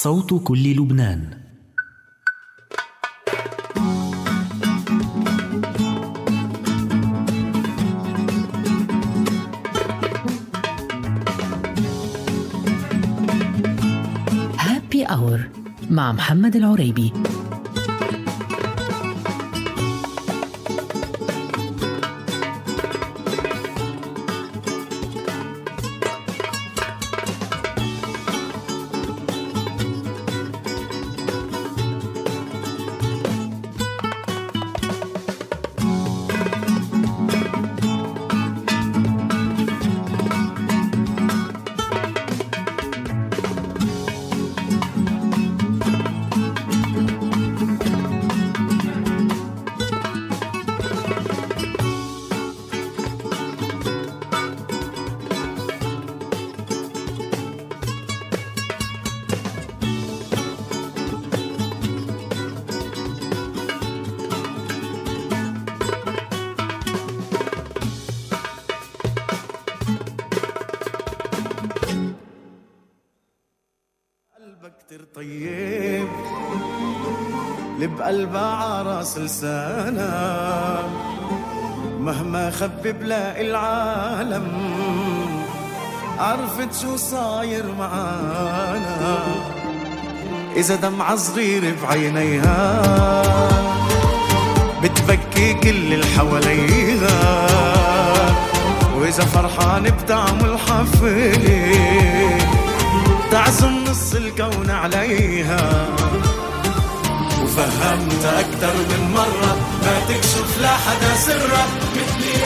صوت كل لبنان. هابي أور مع محمد العريبي. كتير طيب لبقلبها عراس لسانا مهما خبي بلاقي العالم عرفت شو صاير معانا. إذا دمعة صغير بعينيها بتبكي كل اللي حواليها، وإذا فرحان بتعمل حفلة تعزم نص الكون عليها. وفهمت أكتر من مرة ما تكشف لحدا سرة مثلي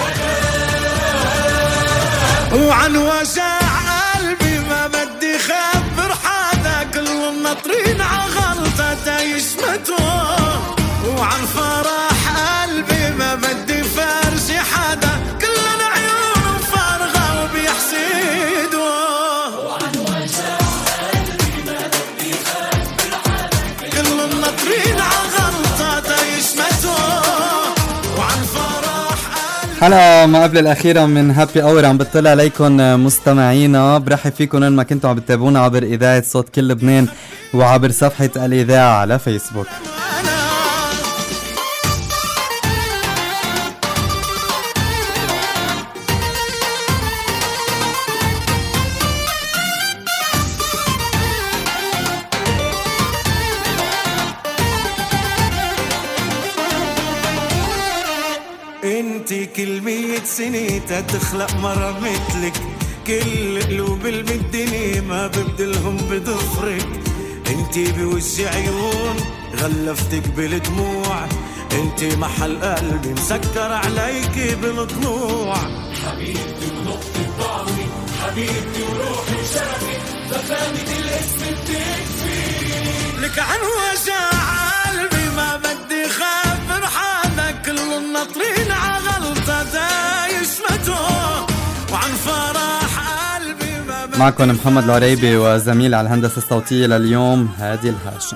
وعن وجع قلبي ما بدي خبر حدا، كلهم ناطرين عغلطة يشمتوا. وعن فرح قلبي ما بدي فرجي حدا، كلنا عيونهم فارغة وبيحسدوا. وعن وجع قلبي ما بدي خبر حدا، كلهم ناطرين عغلطة يشمتوا. وعن فرح حلقة ما قبل الأخيرة من هابي أور عم بتطلع عليكم مستمعينا. برحب فيكم إن ما كنتوا عم بتتابعونا عبر إذاعة صوت كل لبنان وعبر صفحة الإذاعة على فيسبوك. انتي كل 100 سنة تخلق مرة مثلك، كل قلوب بالدنيا ما ببدلهم بضفرك. انتي بوجه عيون غلفتك بالدموع، انتي محل قلبي مسكر عليكي بالضلوع. حبيبتي ونقطة ضعفي، حبيبتي وروحي وشرفي، فخامة الاسم بتكفي لك. عن وجع قلبي ما بدي خبر حدا، كلهم ناطرين عغلطة يشمتوا. وعن فرح قلبي ما بدي. معكم محمد العريبي وزميل على الهندسة الصوتية لليوم هادي الهاشم.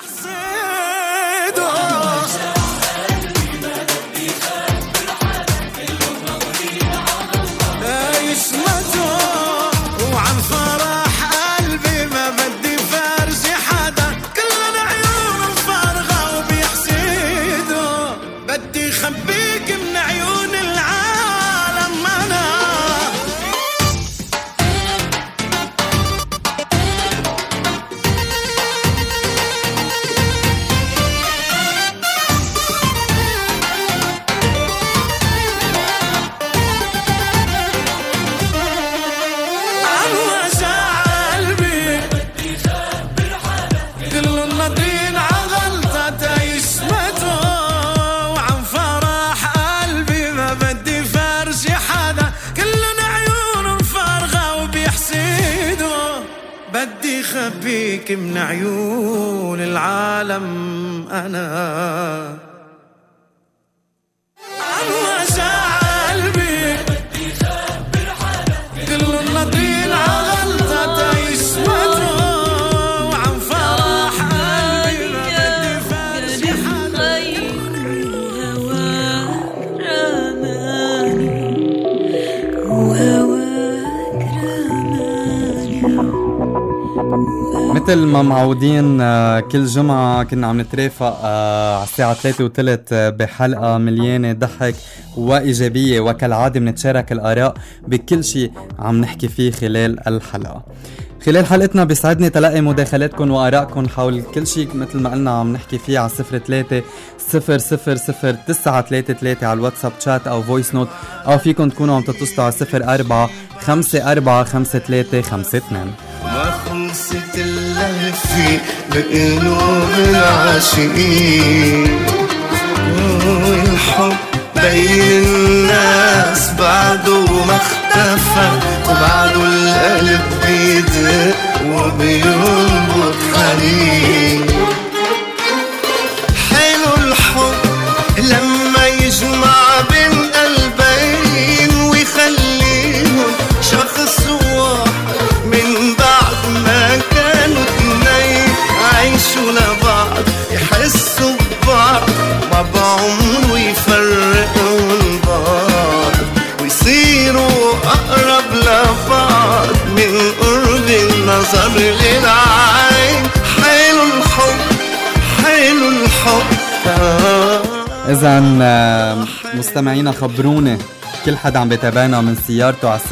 خبيك من عيون العالم أنا. عن وجع قلبي بدي خبر حدا، كل ناطرين عغلطة يشمتوا. وعن فرح قلبي ما بدي فرجي حدا، هواك رماني وهواك رماني. مثل مثل ما معودين كل جمعة كنا عم نترافق على الساعة 3:03 بحلقة مليانة ضحك وإيجابية، وكالعادة بنتشارك الآراء بكل شيء عم نحكي فيه خلال الحلقة. خلال حلقتنا بيسعدني تلاقي مداخلاتكم وآرائكم حول كل شيء مثل ما قلنا عم نحكي فيه على 03-000-933 على الواتساب شات أو فويس نوت، أو فيكم تكونوا عم تتصلوا على 04-54-53-52. ما خلصت اللهفة بقلوب العاشقين، والحب بين الناس بعده ما اختفى، وبعده القلب بيدق وبينبض حنين. حلو الحب لما يجمع بين قلبين ويخليهم شخص واحد، من بعد ما كانوا اتنين عايشوا لبعض يحسوا ببعض، ما بعمرو يفرقوا بعض ويصيروا أقرب لبعض من قرب النظر للعين. حلو الحب حلو الحب. إذن مستمعينا خبرونا كل حدا عم بيتابعنا من سيارته على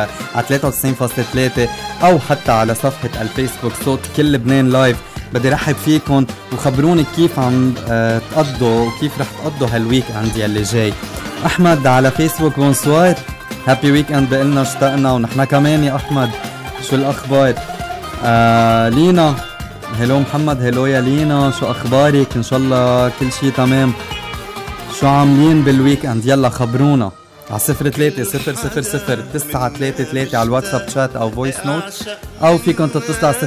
93.3 أو حتى على صفحة الفيسبوك صوت كل لبنان لايف. بدي رحب فيكم وخبروني كيف عم تقضوا وكيف رح تقضوا هالويك اند يلي جاي. أحمد على فيسبوك بونسوار، هابي ويك اند بقلنا اشتقنا ونحنا كمان يا أحمد. شو الأخبار؟ لينا هلو محمد، هلو يا لينا، شو أخبارك؟ إن شاء الله كل شي تمام. شو عاملين بالويك اند؟ يلا خبرونا على 03-000-933 على الواتساب شات أو فويس نوت، أو فيكم تتصلوا على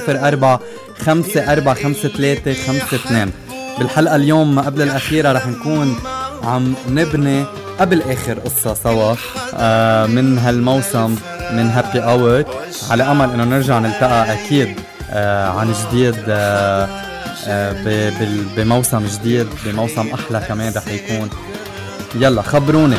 04-54-53-52. بالحلقة اليوم ما قبل الأخيرة رح نكون عم نبني قبل آخر قصة سوا من هالموسم من هابي أور، على أمل إنه نرجع نلتقى أكيد عن جديد بموسم جديد، بموسم أحلى كمان رح يكون. يلا خبروني.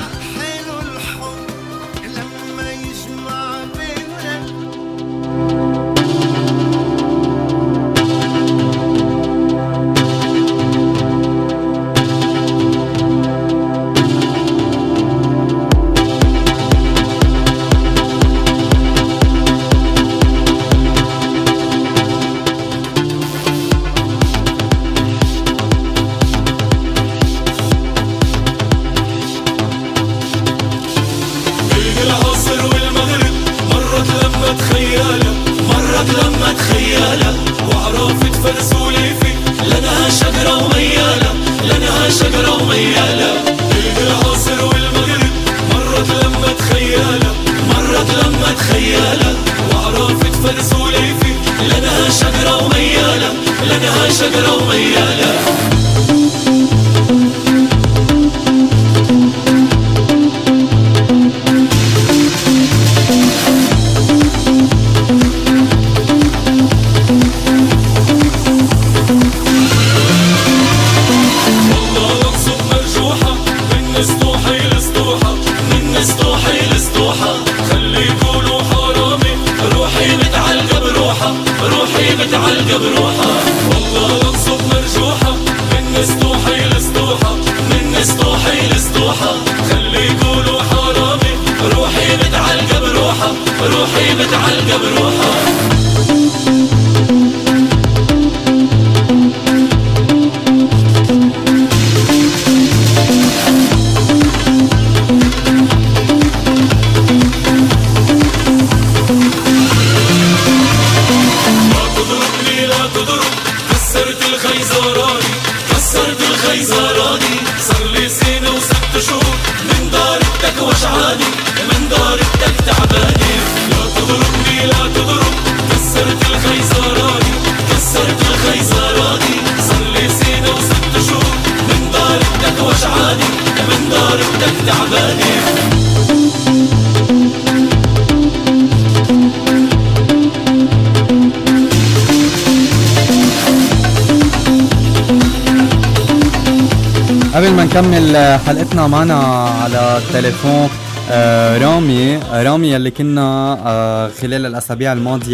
قبل ما نكمل حلقتنا معنا على التليفون رامي اللي كنا خلال الأسابيع الماضية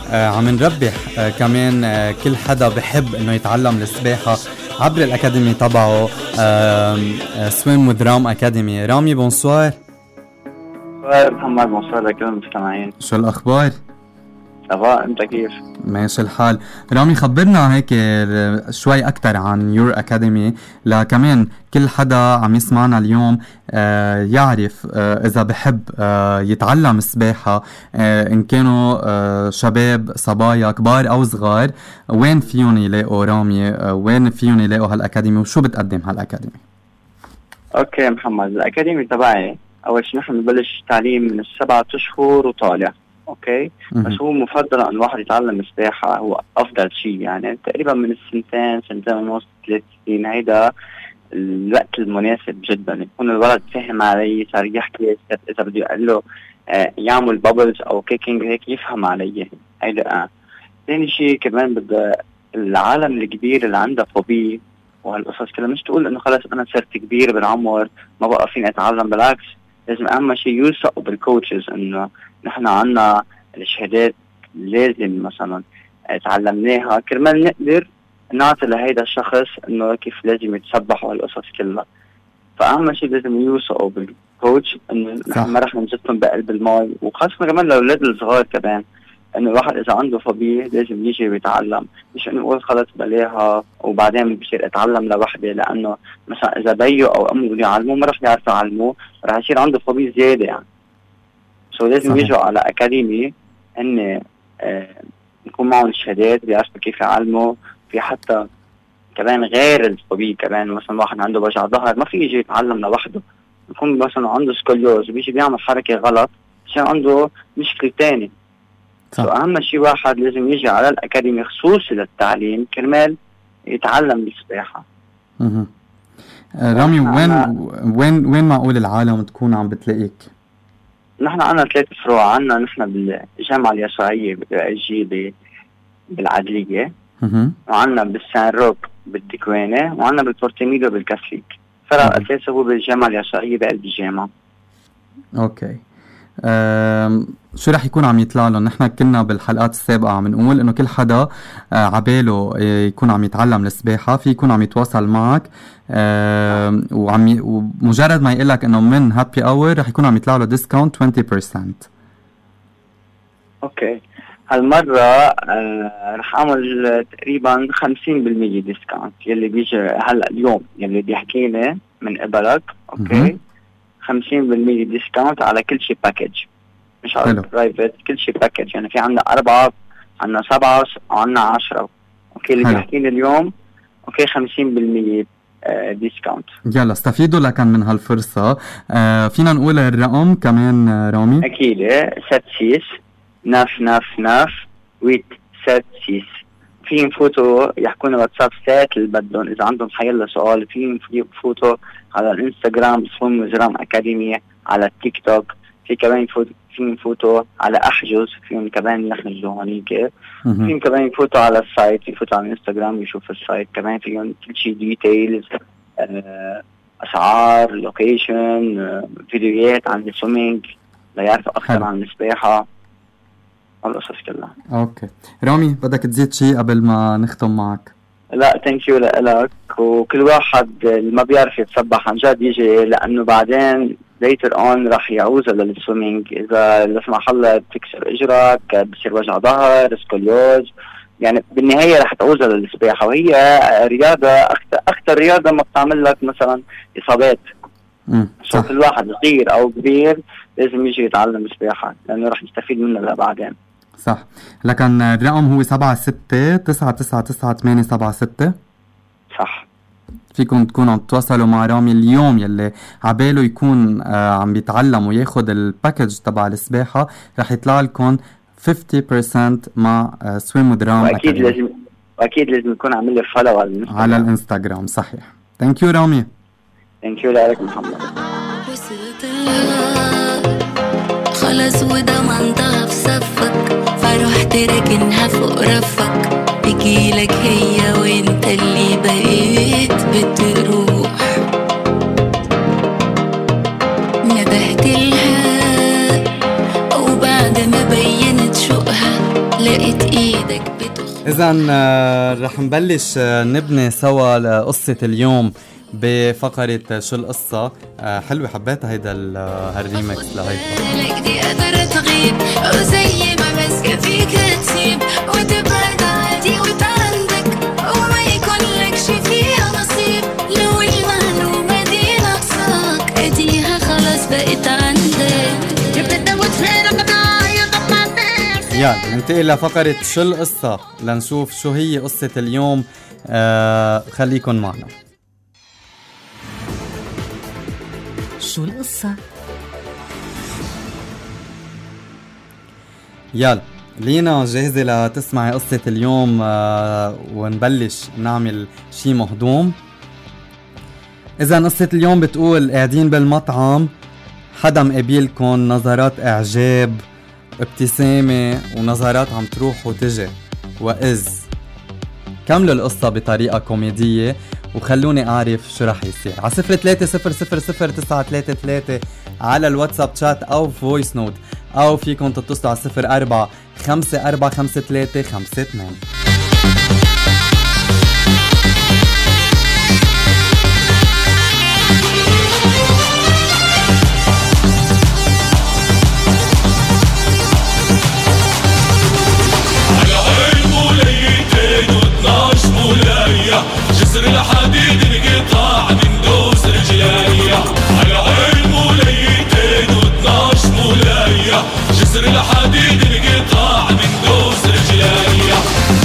عم نربح كمان كل حدا بحب انه يتعلم السباحة عبر الأكاديمي تبعه سويم ودرام أكاديمي. رامي بونسوار. محمد بونسوار لكل المستمعين. شو الأخبار؟ صباح، انت كيف؟ ماشي الحال. رامي خبرنا هيك شوي أكتر عن يور أكاديمي لكمان كل حدا عم يسمعنا اليوم يعرف إذا بحب يتعلم السباحة إن كانوا شباب صبايا كبار أو صغار، وين فيهم يلاقوا رامي؟ وين فيهم يلاقوا هالأكاديمي وشو بتقدم هالأكاديمي؟ اوكي محمد، الأكاديمي تبعي أول شيء نحن نبلش تعليم من 7 أشهر وطالع. اوكي بس هو مفضل ان الواحد يتعلم السباحه، هو افضل شيء يعني تقريبا من سنتين ونص 3 سنين. هيدا الوقت المناسب جدا، يكون الولد فهم علي، صار يحكي اذا بده يقول له يعمل بابلز او كيكينج هيك يفهم علي. هيدا ثاني شيء كمان بده العالم الكبير اللي عنده فوبي وهالقصص كلها، مش تقول انه خلص انا صرت كبير بالعمر ما بقى فيني اتعلم، بالعكس لازم اهم شيء يوثقوا بالكوتشز انه نحن عنا الشهادات لازم مثلا تعلمناها كرمال نقدر نعطي لهيدا الشخص انه كيف لازم يتسبح وهالقصص كلها. فاهم شيء لازم يوثقوا بالكوتش انه نحن ما رح ننزلهم بقلب الماء، وخاصة كمان للاولاد الصغار كمان انه الواحد اذا عنده فوبيا لازم يجي ويتعلم، مش انه يقول خلص بلاها وبعدين بصير اتعلم لوحدي، لانه مثلا اذا بيو او امه بده يعلموه ما رح يعرفوا يعلموه، رح يصير عنده فوبيا زياده يعني. لازم يجوا على أكاديمي إن يكون معهم الشهادات بيعرفوا كيف يعلموا. في حتى كمان غير الفوبيا كمان مثلا واحد عنده وجع ظهر ما في يجي يتعلم لوحده، يكون مثلا عنده سكوليوز بيجي بيعمل حركة غلط عشان عنده مشكلة تاني. أهم شيء واحد لازم يجي على الأكاديمي خصوصي للتعليم كرمال يتعلم بالسباحة. رامي وين معقول العالم تكون عم بتلاقيك؟ نحن عنا 3 فروع، عنا نحن بالجامعة اليسوعية بالجي بالعدلية، وعنا بالسان روك بالدكوانة، وعنا بالبورتيميدو بالكاثليك. فرع أساسي هو بالجامعة اليسوعية بقلب الجامعة. اوكي شو رح يكون عم يطلع لهم؟ نحن كنا بالحلقات السابقة عم نقول انه كل حدا عباله يكون عم يتعلم السباحة في يكون عم يتواصل معك ومجرد ما يقلك انه من هابي اور رح يكون عم يطلع له ديسكاونت 20%. اوكي هالمرة رح اعمل تقريبا 50% ديسكاونت يلي بيجي هلا اليوم يلي بيحكيني من قبلك. اوكي 50% ديسكاونت على كل شيء باكج، مش على البرايفت، كل شيء باكج. يعني في عنا 4 عنا 7 وعنا 10. اوكي اللي بيحكيني اليوم اوكي 50% ديسكاونت. يلا استفيدوا لكن من هالفرصة. فينا نقول الرقم كمان رامي؟ اكيد 76 999 876. فيهم فوتو يحكونا واتساب سات اللي بدهم، اذا عندهم حيلا سؤال فيهم فوتو على الانستغرام سويم وزرام اكاديمي، على التيك توك في كمان فيهم فوتو على احجز فيهم كمان يحجزوا هونيك، فيهم كمان فوتو على السايت، يفوتوا على الانستغرام يشوف السايت كمان فيهم كل شيء ديتيلز، اسعار، لوكيشن، فيديوهات عن السويمينج ليعرفوا اكثر عن السباحه القصص كلها. اوكي رامي بدك تزيد شيء قبل ما نختم معك؟ لا ثانك يو لك. وكل واحد اللي ما بيعرف يتسبح عن جد يجي، لانه بعدين later on راح يعوز للسويمينج. اذا لا سمح الله بتكسر اجرك، بصير وجع ظهر، سكوليوز، يعني بالنهايه راح تعوز للسباحه، وهي رياضه اكثر رياضه ما بتعمل لك مثلا اصابات. كل واحد صغير او كبير لازم يجي يتعلم السباحه لانه راح يستفيد منها لبعدين. صح. لكن الرقم هو 76 999 876. صح. فيكم تكونوا عم تتواصلوا مع رامي اليوم يلي عباله يكون عم بيتعلم وياخد الباكج تبع السباحة، رح يطلع لكم 50% مع سويم ودرام. واكيد لازم يكون عامل لي فولو على الانستغرام. صحيح. ثانك يو رامي. ثانك يو لك محمد. خلاص وده منطقة في صفك، فرحت راكنها فوق رفك، بيجيلك هي وانت اللي بقيت بتروح. ندهتلها وبعد ما بينت شوقها لقيت إذن رح نبلش نبني سوا قصة اليوم بفقرة شو القصة. حلوة، حبيتها هيدا هالريمكس لهيدا. لك دي قدرت تغيب وزي ما مسكة فيك تسيب وتبعد عادي وتعندك وما يكون لك شي فيها نصيب. لو المعلومة دي ناقصاك اديها خلاص بقيت عندك. يلا ننتقل لفقرة شو القصة لنشوف شو هي قصة اليوم. خليكن معنا. شو القصة؟ يلا لينا جاهزة لتسمعي قصة اليوم ونبلش نعمل شي مهضوم. إذا قصة اليوم بتقول قاعدين بالمطعم، حدا مقابلكن، نظرات إعجاب، ابتسامة ونظرات عم تروح وتجي، وإذ كملوا القصة بطريقة كوميدية وخلوني أعرف شو رح يصير على 03000933 على الواتساب شات أو فويس نوت، أو فيكم تتصلوا على 04-5453-52. جسر الحديد انقطاع من دوس رجليا، على عين موليتين و12 مولايا. جسر الحديد انقطاع من دوس رجليا.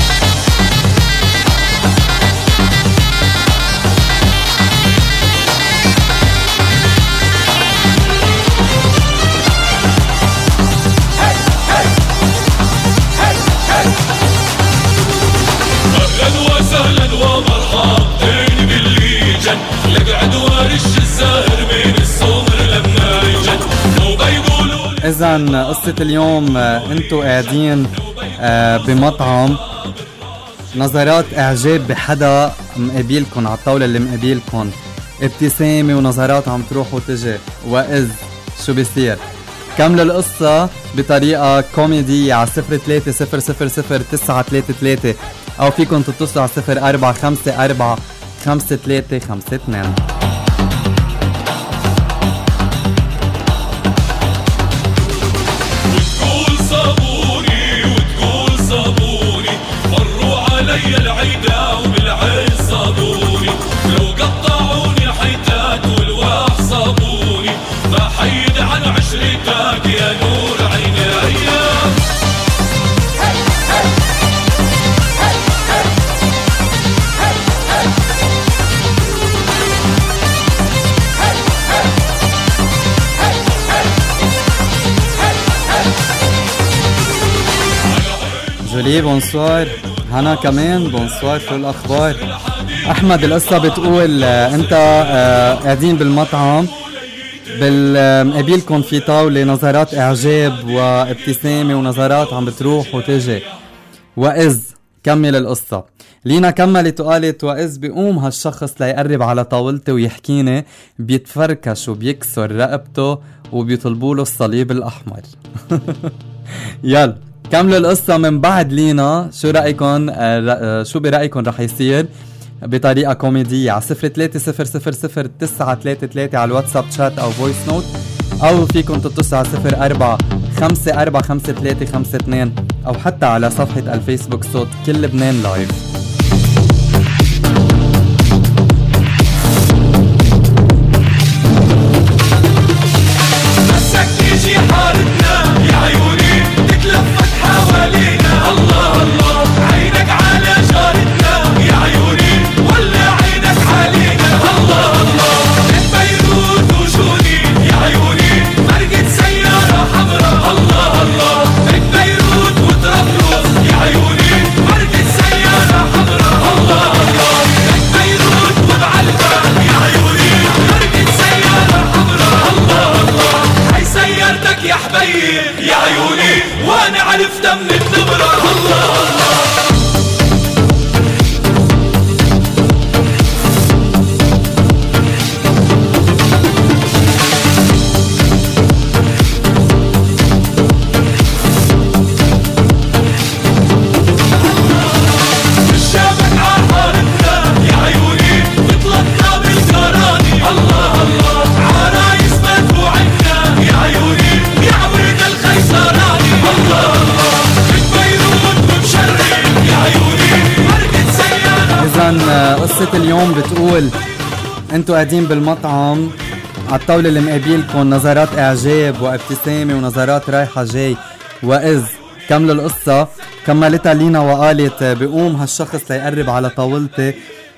أهلا وسهلا ومرحبتين بالليجن، لقعد وارش الزهر من السمر لما يجن. لو بيقولوا إذن قصة اليوم انتو قاعدين بمطعم، نظرات إعجاب بحدا مقابلكن على الطاولة اللي مقابلكن، ابتسامة ونظرات عم تروح وتجي، وإذ شو بيصير؟ كملوا القصة بطريقة كوميدية على 03000933 أو فيكم تتصلوا على 04-5453-52. وتقول صابوني وتقول صابوني، مروا علي العيدة وبالعين صابوني. لو قطعوني الحيتات والواح صابوني، ما حيد عن عشرتك يا نور عيني. جولي بونسوار، هنا كمان بونسوار، شو الأخبار؟ أحمد القصة بتقول أنت قاعدين بالمطعم، مقابلكن في طاولة، نظرات إعجاب وابتسامة ونظرات عم بتروح وتجي، وإذ كمل القصة. لينا كملت وقالت وإذ بيقوم هالشخص ليقرب على طاولتي ويحكيني، بيتفركش وبيكسر رقبته وبيطلبوله الصليب الأحمر. يلا كملوا القصة من بعد لينا. شو رأيكن شو برأيكن رح يصير بطريقة كوميدية على 03000933 على الواتساب شات أو فويس نوت، أو فيكم تتصلوا على 04-5453-52 أو حتى على صفحة الفيسبوك صوت كل لبنان لايف. مسك تيجي حارتنا يا عيوني، تتلفت حوالينا. الله الله عينك على جارتنا يا عيوني، ولا عينك علينا. الله الله من بيروت وجوني يا عيوني، مرقت سيارة حمراء. الله الله من بيروت وطرابلس يا عيوني، مرقت سيارة حمراء. قصة اليوم بتقول انتوا قاعدين بالمطعم على الطاولة اللي مقابلكم نظرات اعجاب وابتسامة ونظرات رايحة جاي، وإذ كملوا القصة كملتها لينا وقالت بيقوم هالشخص ليقرب على طاولتي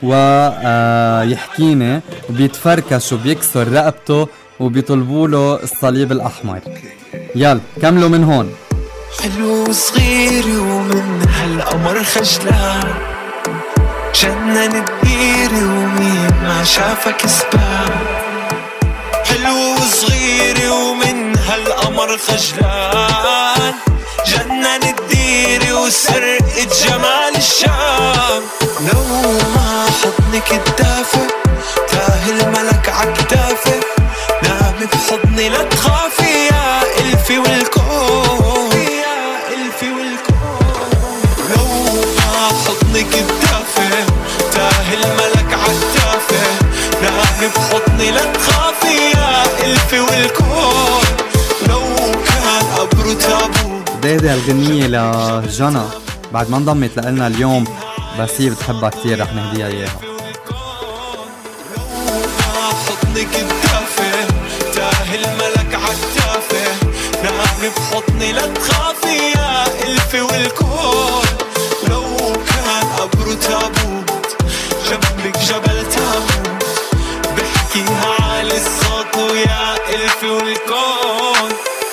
ويحكيني وبيتفركش وبيكسر رقبته وبيطلبوله الصليب الأحمر. يلا كملوا من هون. حلو صغير ومن هالقمر خجلان، جنن كبير ومين ما شافك سبان. حلو صغير ومن هالقمر خجلان، جنن الديري وسرقة جمال الشام. لو ما حضنك الدافئ تاهي الملك عكتافي، نامي بحضني لا تخافي يا إلفي والكون، يا إلفي والكون. لو ما حضنك الدافئ تاهي الملك عكتافي، نامي بحضني لا تخافي يا إلفي والكون. لو كان قبره تابوت. بداية هالغنية لجنى بعد ما انضمت لنا اليوم، بس هي بتحبها كتير رح نهديها اياها. لو ما حضنك الدافئ تاهي الملك عكتافي، نامي بحضني لا تخافي يا إلفي والكون. لو كان قبره تابوت جنبك جبل تابوت، بحكيها عالي الصوت ويا إلفي والكون.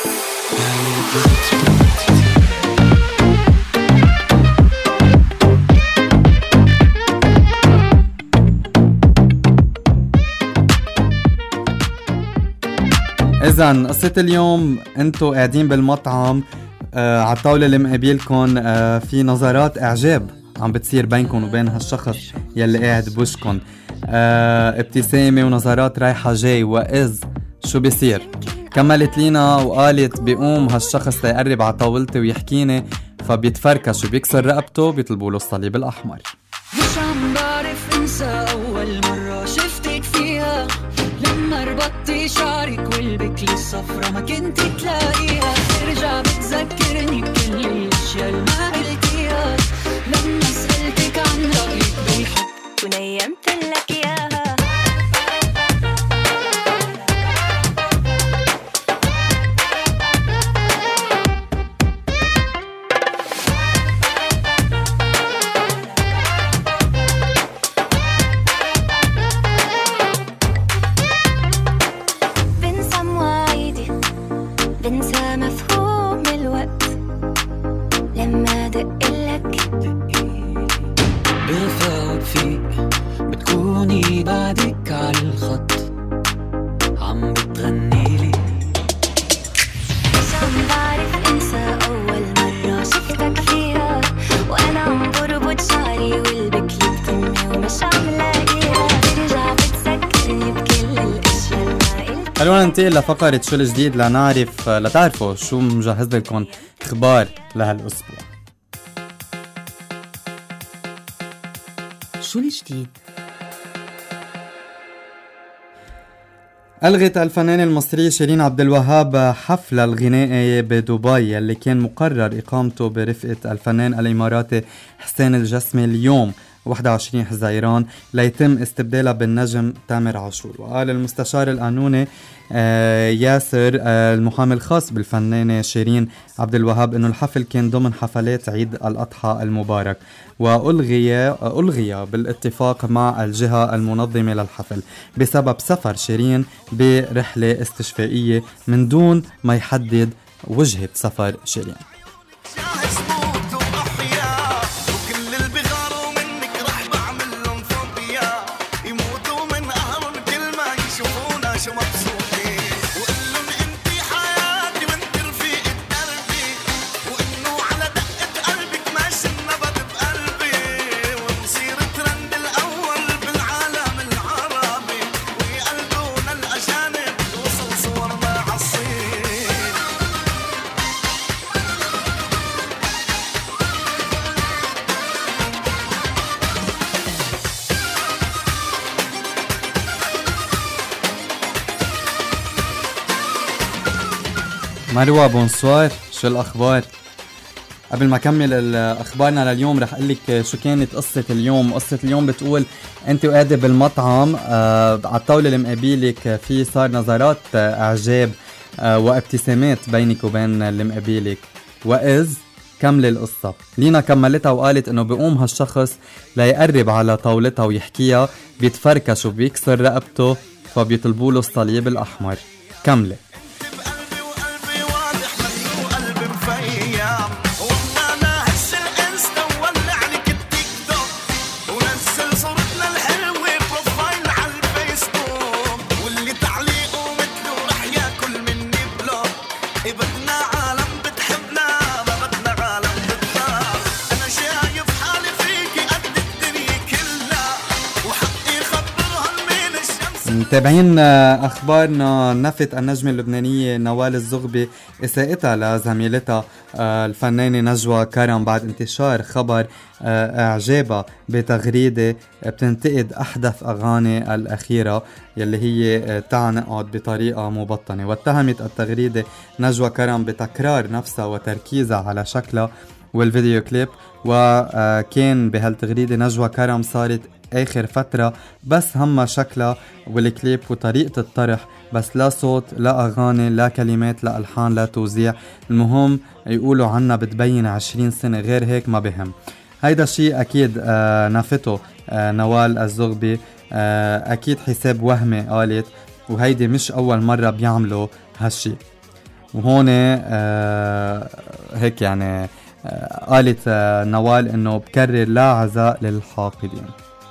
إذن قصة اليوم انتوا قاعدين بالمطعم على الطاولة اللي مقابلكن في نظرات اعجاب عم بتصير بينكم وبين هالشخص يلي قاعد بوشكن، ابتسامة ونظرات رايحة جاي، وإذ شو بيصير؟ كملت لينا وقالت بيقوم هالشخص ليقرب على طاولتي ويحكيني، فبيتفركش وبيكسر رقبته بيطلبوله الصليب الأحمر. مش عم بعرف انسى اول مرة شفتك فيها، لما ربطتي شعرك والبكلي الصفرة ما كنت تلاقيها. ترجع بتذكرني بكل الاشياء اللي ما قلتيها، لما سألتك عن رأيك بالحب ونيمت لك اياها. بنسى مفهوم الوقت لما دقلك، بفوت فيك بتكوني بعدك على الخط عم بتغنيلي. مش عم بعرف انسى اول مرة شفتك فيها، وانا عم بربط شعري والبكلي بتمي ومش عم لاقيها. ترجع بتذكرني بكل الاشياء اللي ما قلت. خلونا ننتقل لفقرة شو الجديد لتعرفوا شو مجهز لكم اخبار لهالاسبوع. شو الجديد؟ ألغت الفنانة المصرية شيرين عبد الوهاب حفل الغنائي بدبي اللي كان مقرر إقامته برفقة الفنان الإماراتي حسين الجسمي اليوم 21 حزيران ليتم استبدالها بالنجم تامر عاشور. وقال المستشار القانوني ياسر المحامي الخاص بالفنانة شيرين عبد الوهاب انه الحفل كان ضمن حفلات عيد الأضحى المبارك، وألغي بالاتفاق مع الجهة المنظمة للحفل بسبب سفر شيرين برحلة استشفائية من دون ما يحدد وجهة سفر شيرين. مروة بونسوار، شو الأخبار؟ قبل ما أكمل أخبارنا لليوم رح أقلك شو كانت قصة اليوم. قصة اليوم بتقول أنت وقاعدة بالمطعم على الطاولة اللي مقابلك في صار نظرات إعجاب وابتسامات بينك وبين اللي مقابلك، وإذ كمل القصة. لينا كملتها وقالت إنه بيقوم هالشخص ليقرب على طاولتها ويحكيها، بيتفركش وبيكسر رقبته فبيطلبوا له الصليب الأحمر. كملة. متابعين أخبارنا. نفت النجمة اللبنانية نوال الزغبي إساءتها لزميلتها الفنانة نجوى كرم بعد انتشار خبر إعجابها بتغريدة بتنتقد أحدث أغاني الأخيرة يلي هي تعنقد بطريقة مبطنة. واتهمت التغريدة نجوى كرم بتكرار نفسها وتركيزها على شكلها والفيديو كليب. وكان بهالتغريدة نجوى كرم صارت آخر فترة بس همها شكلها والكليب وطريقة الطرح، بس لا صوت لا أغاني لا كلمات لا ألحان لا توزيع. المهم يقولوا عنا بتبين 20 سنة، غير هيك ما بهم. هيدا الشيء أكيد نافته نوال الزغبي، أكيد حساب وهمي قالت، وهيدي مش أول مرة بيعملوا هالشي. وهون هيك يعني قالت نوال إنه بكرر لا عزاء للحاقدين.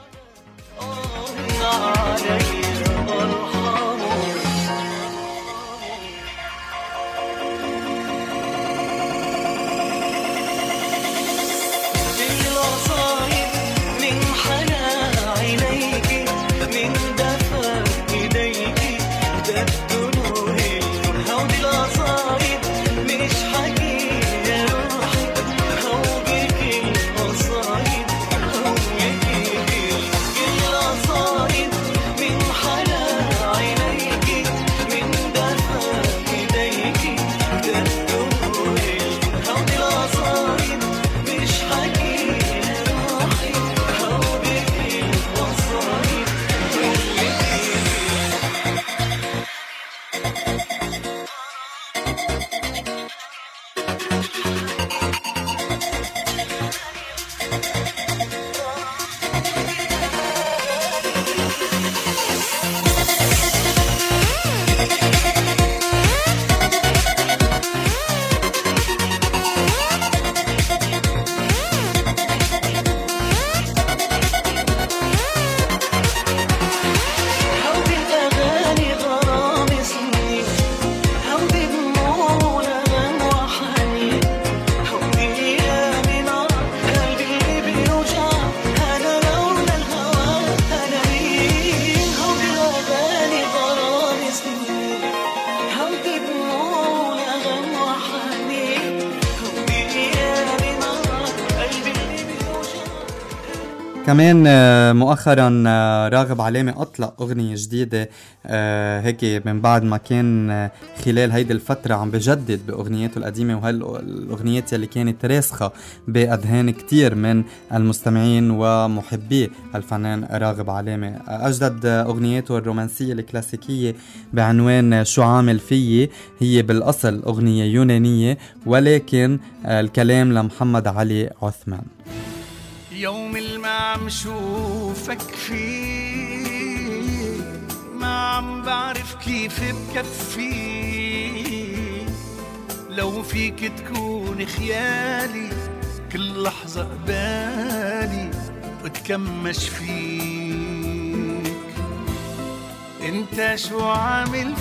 كمان مؤخرا راغب علامة أطلق أغنية جديدة هيك من بعد ما كان خلال هيدي الفترة عم بجدد بأغنياته القديمة، وهالأغنيات اللي كانت راسخة بأذهان كتير من المستمعين ومحبي الفنان راغب علامة. أجدد أغنياته الرومانسية الكلاسيكية بعنوان شو عامل فيي، هي بالأصل أغنية يونانية ولكن الكلام لمحمد علي عثمان. يوم اللي ما عم شوفك فيه ما عم بعرف كيف بكفي، لو فيك تكون خيالي كل لحظة قبالي وتكمش فيك. انت شو عامل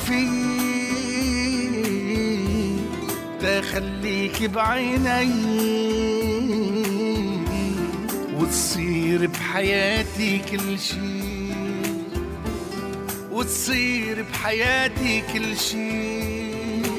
فيك تخليك بعيني وتصير بحياتي كل شي، وتصير بحياتي كل شي.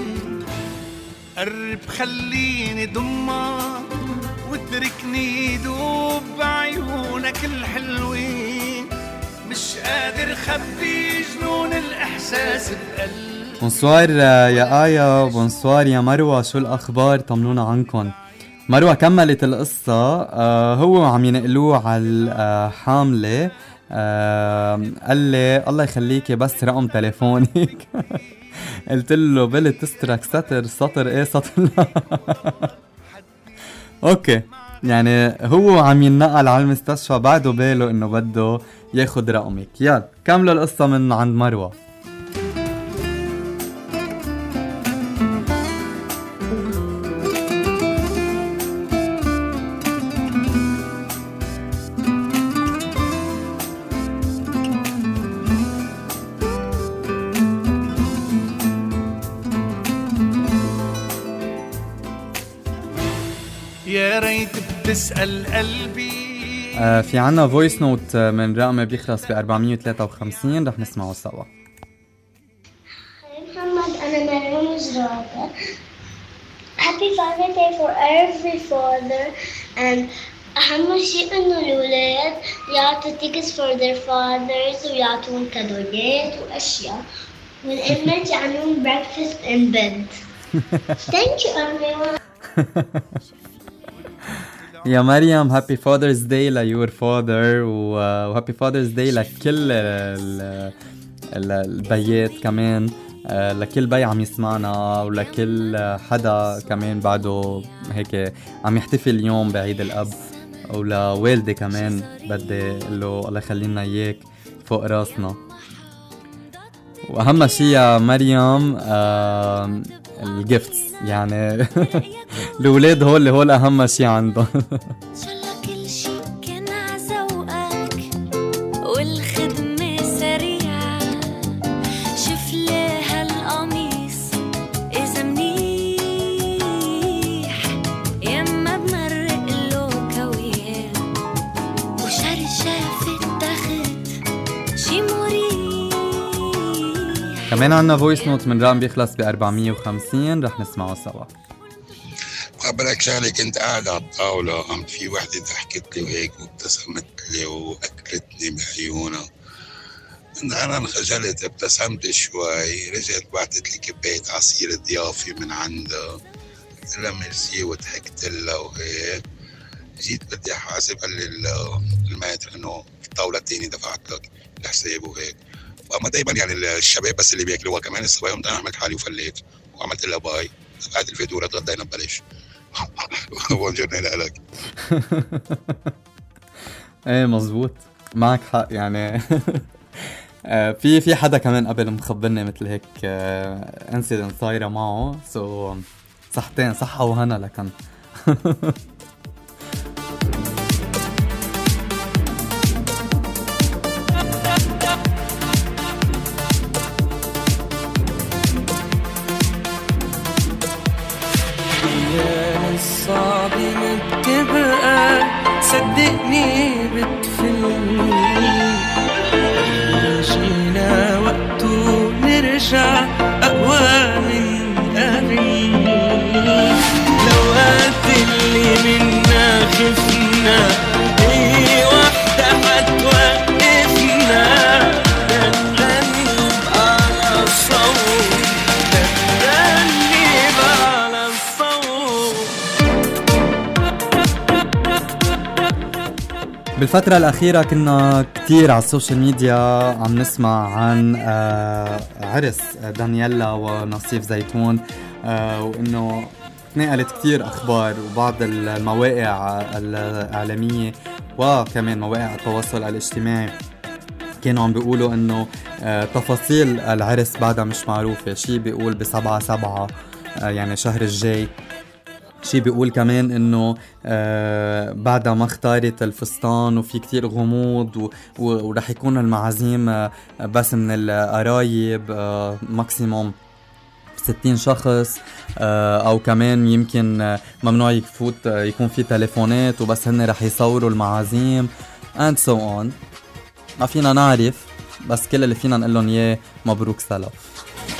قرب خليني ضمك واتركني دوب بعيونك الحلوين، مش قادر خبي جنون الإحساس بقلبي. بونسوار يا آية، بونسوار يا مروة، شو الأخبار؟ طمنونا عنكن. مروة كملت القصة. هو عم ينقلوه على الحاملة. قال لي الله يخليكي بس رقم تليفونك. قلت له بلي تسترك سطر ايه سطر لا. اوكي، يعني هو عم ينقل على المستشفى بعده باله انه بده ياخد رقمك. يلا كملوا القصة من عند مروة. يا ريت بتسأل قلبي. في عنا فويس نوت من رقم بيخلص ب 453 رح نسمعه سوا. محمد أنا مريم زرابة. Happy Father's Day for every father. And أهم شيء إنه الولاد يعطوا tickets for their fathers ويعطون كادويات وأشياء. والأمات يعملون breakfast in bed. Thank you everyone. يا مريم هابي فاذرز داي ليور فاذر وهابي فاذرز داي لكل البيات كمان، لكل بي عم يسمعنا ولكل حدا كمان بعده هيك عم يحتفل اليوم بعيد الأب، ولوالدي كمان بدي له الله يخلينا إياك فوق راسنا. واهم شيء يا مريم الجيفتس، يعني الولاد هول اهم شيء عندهم. كل شيء كان عزوقك والخدمة سريعة. شوف لي هالقميص إذا منيح، يما بمرق له كويل وشرشة في التخت شي مريح. كمان عنا فويس نوت من رقم بيخلص ب 450 رح نسمعه سوا. قبلك شغلة كنت قاعد على الطاولة، قامت في وحدة ضحكت لي وهيك وابتسمت لي وأكلتني بعيونها. أنا انخجلت، ابتسمت شوي، رجعت بعتت لي كباية عصير ضيافي من عندها، قلت لها ميرسي وضحكت لها وهيك. جيت بدي أحاسب، قال لي الماتر إنه الطاولة التانية دفعت لك الحساب وهيك. وأما دايما يعني الشباب بس اللي بياكلوها، كمان الصبايا. قمت أنا عملت حالي وفليت وعملت لها باي، بعد الفاتورة تغدينا ببلاش. بونجورني لك. ايه مزبوط، معك حق يعني. في حدا كمان قبل مخبرني مثل هيك انسيدنت صايره معه، صحتين صحة وهنا لكن. صعب بتبقى صدقني بتفلني، جينا وقته نرجع أقوى من قبل. الأوقات اللي منا خفنا هي وحدة حتوقفنا. نغني على الصوت، نغني على الصوت. بالفترة الأخيرة كنا كتير على السوشيال ميديا عم نسمع عن عرس دانييلا ونصيف زيتون، وإنه تنقلت كتير أخبار، وبعض المواقع الإعلامية وكمان مواقع التواصل الاجتماعي كانوا عم بيقولوا إنه تفاصيل العرس بعدها مش معروفة. شي بيقول ب7/7 يعني شهر الجاي، شي بيقول كمان انه بعدها ما اختارت الفستان وفي كتير غموض ورح يكون المعازيم بس من القرايب ماكسيموم 60 شخص، او كمان يمكن ممنوع يفوت يكون في تليفونات وبس هن رح يصوروا المعازيم and so on. ما فينا نعرف، بس كل اللي فينا نقول لهم اياه مبروك سلف.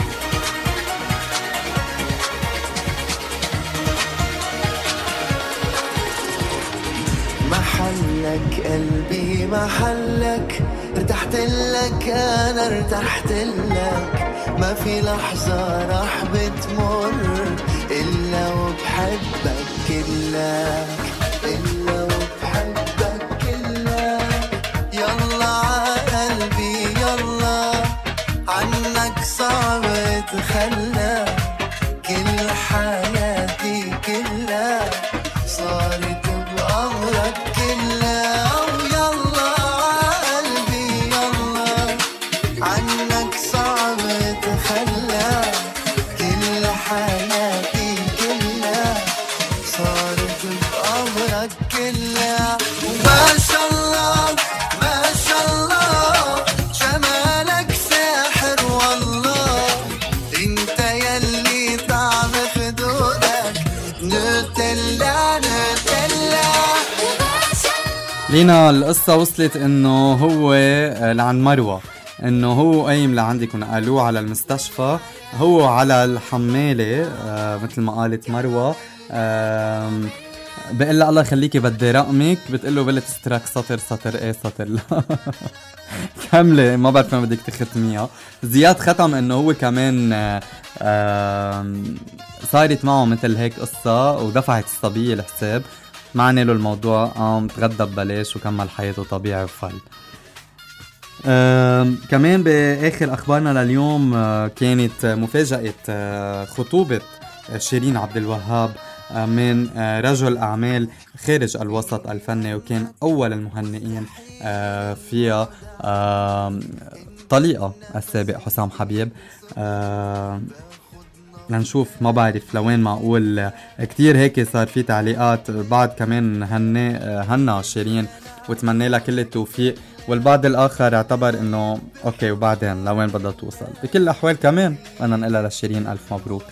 محلك قلبي محلك، ارتحت لك انا ارتحت لك. ما في لحظة راح بتمر الا وبحبك كلك إلا وبحبك كلك. يلا عقلبي يلا عنك صعب اتخلى، كل حياتي كلها صارت بأمرك كلها. ويلا عقلبي يلا عنك صعب اتخلى، كل حياتي كلها صارت بأمرك كلها. ما شاء الله ما شاء الله جمالك ساحر والله، انت يلي طعم خدودك نوتيلا نوتيلا. لينا القصة وصلت انه هو لعند مروة، انه هو قايم لعندك ونقلوه على المستشفى، هو على الحمالة مثل ما قالت مروة. بقول لها الله يخليكي بدي رقمك، بتقله بلت استراك سطر سطر ايه سطر لا كاملة ما بعرف ما بدك تختميها. زياد ختم انه هو كمان صارت معه مثل هيك قصة ودفعت الصبية الحساب، معنى له الموضوع قام تغدى ببلاش وكمل حياته طبيعي وفل. كمان بآخر أخبارنا لليوم كانت مفاجأة خطوبة شيرين عبد الوهاب من رجل أعمال خارج الوسط الفني، وكان أول المهنئين فيها طليقة السابق حسام حبيب. لنشوف ما بعرف لوين معقول كتير هيك صار في تعليقات. بعد كمان هنا شيرين وتمنى لها كل التوفيق، والبعض الآخر اعتبر انه اوكي وبعدين لوين بدها توصل. بكل الأحوال كمان أنا نقلها لشيرين ألف مبروك.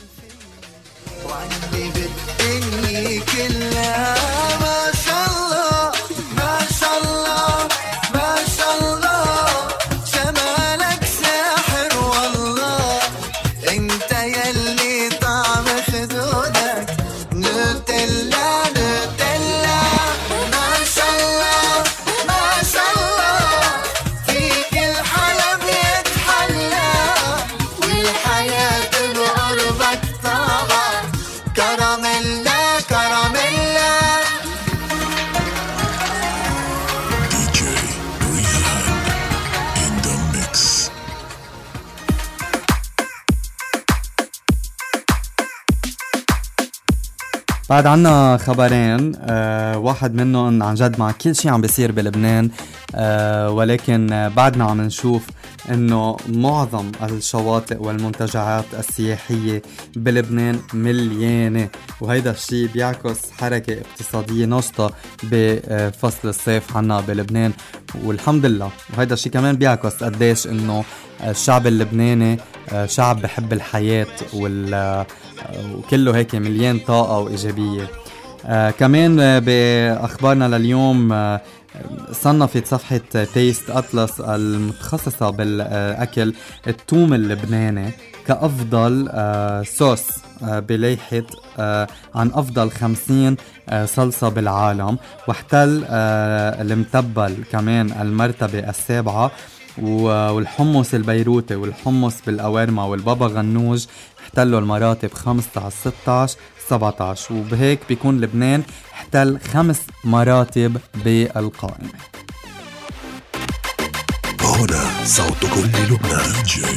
وعندي بالدنيا كلها ما شاء الله ما شاء الله ما شاء الله جمالك ساحر والله، انت يلي طعم خدودك نوتيلا نوتيلا. ما شاء الله ما شاء الله فيك الحلم يتحلى، والحياة بقربك طابع كراميلا كراميلا. بعد عنا خبرين، واحد منهم عن جد مع كل شي عم بيصير بلبنان، ولكن بعدنا عم نشوف انه معظم الشواطئ والمنتجعات السياحية بلبنان مليانة، وهيدا الشي بيعكس حركة اقتصادية نشطة بفصل الصيف عنا بلبنان والحمد لله. وهيدا الشي كمان بيعكس قديش انه الشعب اللبناني شعب بحب الحياة وكله هيك مليان طاقة وإيجابية. كمان بأخبارنا لليوم صنفت صفحة تيست أطلس المتخصصة بالأكل الثوم اللبناني كأفضل صوص بلايحة عن أفضل 50 صلصة بالعالم، واحتل المتبل كمان المرتبة السابعة، والحمص البيروتي والحمص بالأوارما والبابا غنوج احتلوا المراتب 15 16 17، وبهيك بيكون لبنان احتل 5 مراتب بالقائمة. هنا صوت كل لبنان.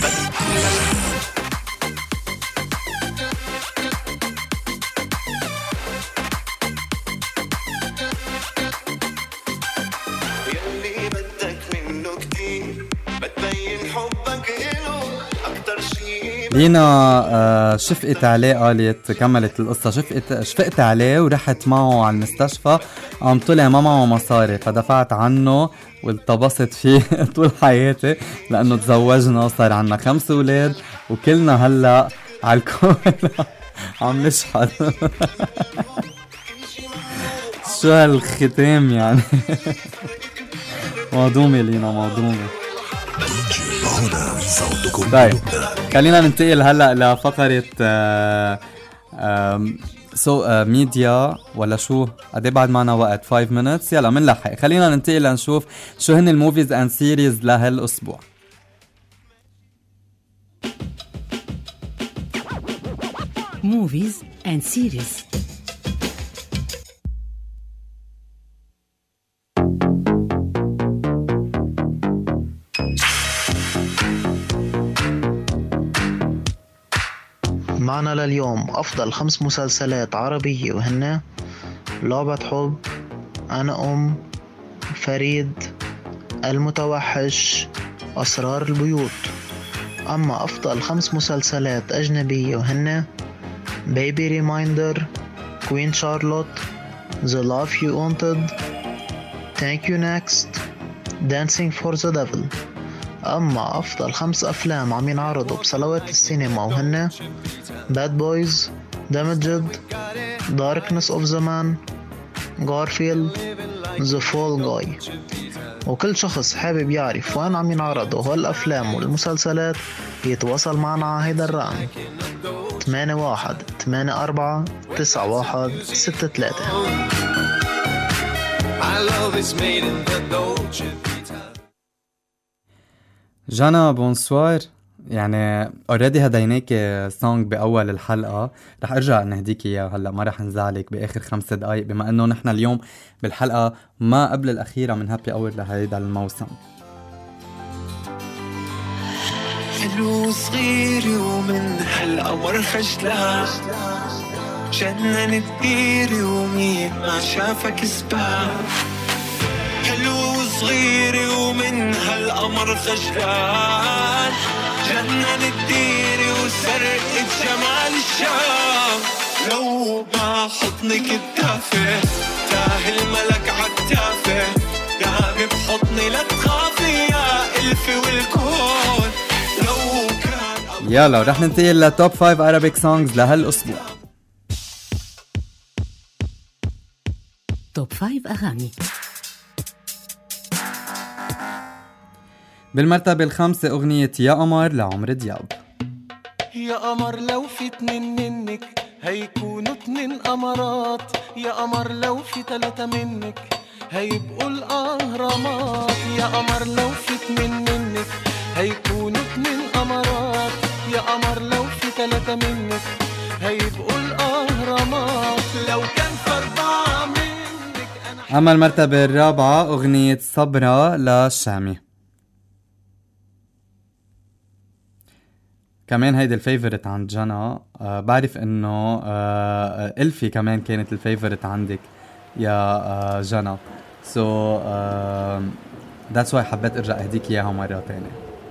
يلي بدك منه كتير بتبين حبك إله أكتر شي. لينا شفقت عليه، قالت كملت القصة، شفقت عليه ورحت معه على المستشفى، قام طلع ما معه مصاري فدفعت عنه والتبصت فيه طول حياتي لأنه تزوجنا وصار عنا 5 أولاد وكلنا هلأ على الكل عم نشحن. شو هالختام يعني. موضوعي لينا موضوعي. طيب خلينا ننتقل هلا لفقرة ميديا ولا شو قد بعد معنا وقت 5 minutes. يلا منلحق خلينا ننتقل لنشوف شو هن الموفيز اند سيريز لهالاسبوع. موفيز اند سيريز. معنا لليوم أفضل 5 مسلسلات عربية وهن لعبة حب، أنا فريد، المتوحش، أسرار البيوت. أما أفضل 5 مسلسلات أجنبية وهن بيبي ريمايندر، كوين شارلوت، The Love You Wanted، Thank You Next، Dancing for the Devil. أما أفضل 5 أفلام عم ينعرضوا بصالات السينما وهن Bad Boys، Damaged، Darkness of the Man، Garfield، The Fall Guy. وكل شخص حابب يعرف وين عم ينعرضوا هالأفلام والمسلسلات يتواصل معنا على هيدا الرقم 81849163. جانا بونسوار. يعني اوريدي هديناك سونج باول الحلقه، رح ارجع نهديك اياه هلا، ما رح نزعلك باخر 5 دقائق بما انه نحن اليوم بالحلقه ما قبل الاخيره من هابي اور لهيدا الموسم. حلو صغير ومن هالقمر خجلان، جنن كتير ومين ما شافك سبان. حلو صغير ومن هالقمر خجلان، جنن كتير وسرقة جمال الشام. لو ما حضنك الدافئ تاه الملك عالتافه، نامي بحضني لا تخافي يا ألفي والكون. لو كان يلا رح ننتقل لتوب 5 Arabic songs لهالأسبوع. توب 5 أغاني. بالمرتبة الخامسة أغنية يا قمر لعمرو دياب. يا قمر لو في 2 منك هيكونوا 2 قمرات، يا قمر لو في 3 منك هيبقوا الأهرامات. يا قمر لو في 2 منك هيكونوا 2 قمرات، يا قمر لو في 3 منك هيبقوا الأهرامات. لو كان في 4 منك أنا. أما المرتبة الرابعة أغنية صبرا للشامي. كمان هيدي الفيفورت عند جانا. بعرف انه ألفي كمان كانت الفيفورت عندك يا جانا، سو that's why حبيت ارجع اهديك اياها مرة تانية.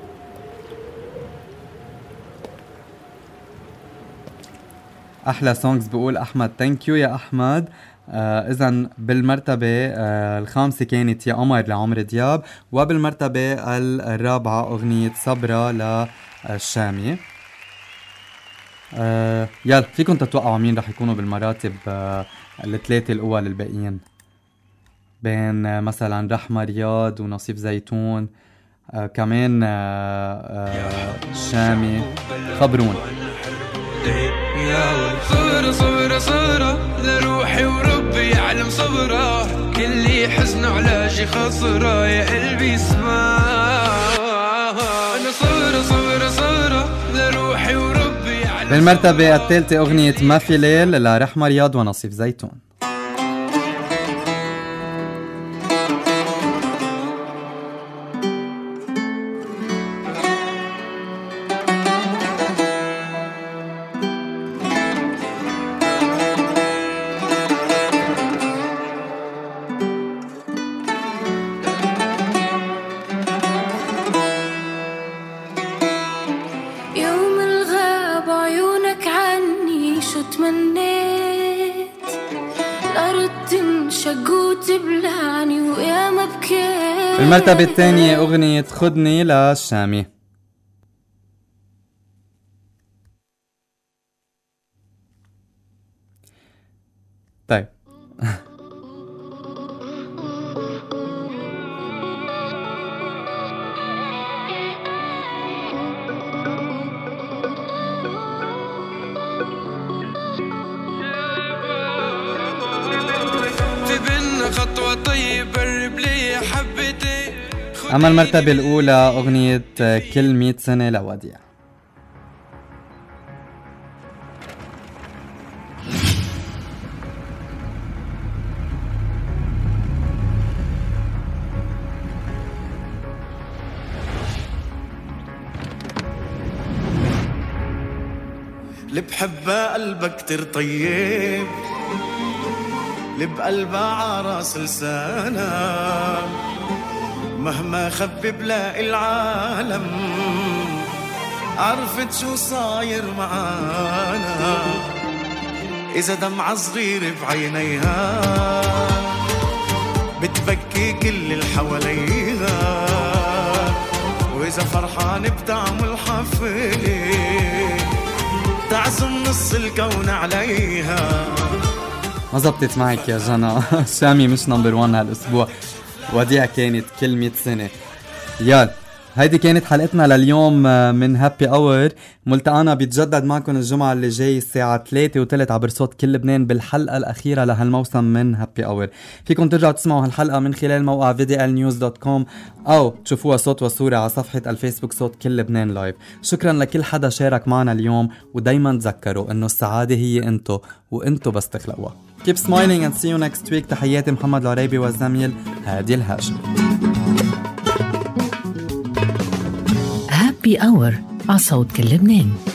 احلى سونجز بقول احمد. ثانك يو يا احمد. اذا بالمرتبة الخامسة كانت يا قمر لعمرو دياب، وبالمرتبة الرابعة اغنية صبرا للشامي. يلا فيكم تتوقعوا مين رح يكونوا بالمراتب الثلاثة الأول الباقيين، بين مثلا رحمة رياض ونصيف زيتون، كمان شامي. خبرون. صبرة صبرة صبرة لروحي وربي يعلم صبرة، كل حزن علاجي خسرة يا قلبي اسمع. أنا صبرة صبرة صبرة لروحي وربي يعلم. بالمرتبة الثالثة أغنية ما في ليل لرحمة رياض ونصيف زيتون. المرتبة الثانية أغنية خدني للشامي. طيب خطوة طيب قرب لي حبتي. أما المرتبة الأولى أغنية كل 100 سنة لوديع. اللي بحبها قلبك كتير طيب، اللي بقلبها عراس لسانا، مهما خبي بلاقي العالم عرفت شو صاير معانا. إذا دمعة صغير بعينيها بتبكي كل اللي حواليها، وإذا فرحان بتعمل حفلة تعزم نص الكون عليها. ما زبطت معك يا جنى. شامي مش نمبر 1 هالأسبوع. وديع كانت كل 100 سنة. يال هيدي كانت حلقتنا لليوم من هابي اور. ملتقانا بيتجدد معكم الجمعة اللي جاي الساعة 3:03 عبر صوت كل لبنان بالحلقة الأخيرة لهالموسم من هابي اور. فيكم ترجعوا تسمعوا هالحلقة من خلال موقع vdlnews.com أو تشوفوها صوت وصورة على صفحة الفيسبوك صوت كل لبنان لايف. شكرا لكل حدا شارك معنا اليوم، ودايما تذكروا انه السعادة هي انتو وانتو بس تخلقوها. Keep smiling and see you next week. تحياتي محمد العريبي والزميل هادي الهاشم. هابي اور على صوت كل لبنان.